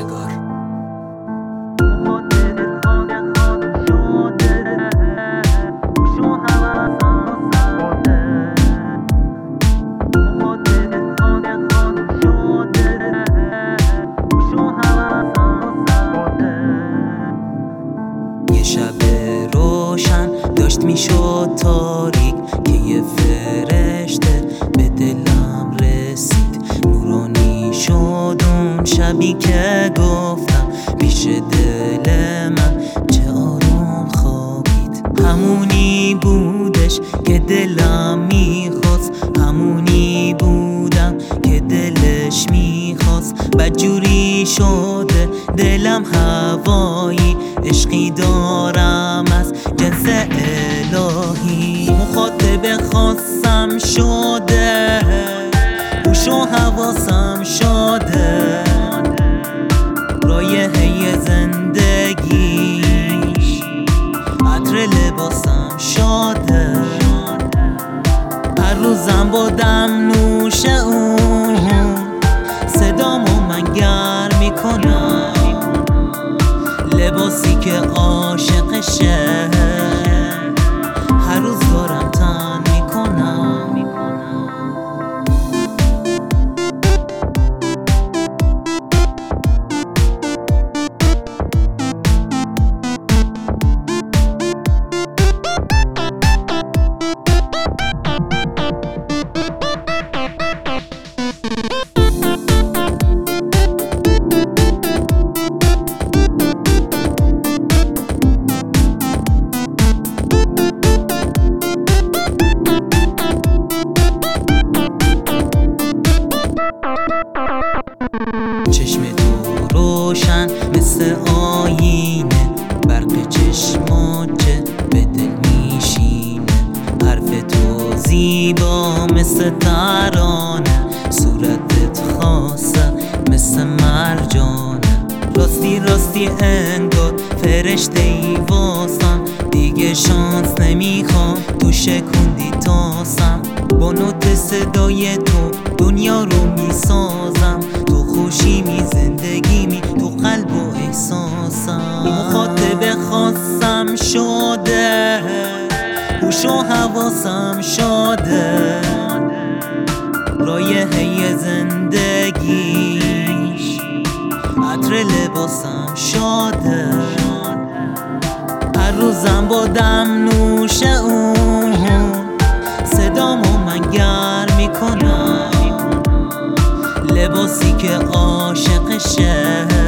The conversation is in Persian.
روزگار. یه شب روشن داشت میشد تاریک که یه فرشته به دلم رسید. نورانی شد اون شبی که گفتم پیش دل من چه آروم خوابید. همونی بودش که دلم میخواست، همونی بودم که دلش میخواست. بدجوری شده دلم هوایی، عشقی دارم از جنس الهی. مخاطب خاصم شده، هوش و حواسم شده، رایحه زندگیش عطر لباسم شده. هر روزم با دم نوش اون صدامو من گرم میکنم. لباسی که عاشقشه هر روز دارم تن میکنم. چشم تو روشن مثل آینه، برق چشمات به دل میشینه. حرف تو زیبا مثل ترانه، صورتت خاصه مثل مرجانه. راستی راستی انگار فرشته ای واسم، دیگه شانس نمیخوام تو شکوندی تاسم. با نوت صدای تو دنیا رو میسازم، تو خوشی می زندگی می تو قلب و احساسم. مخاطب خاصم شده، هوش و حواسم شده، رایحه زندگیش عطر لباسم شده. هر روزم با دم نوش اون صدامو من گرم میکنم. لباسی که عاشقشه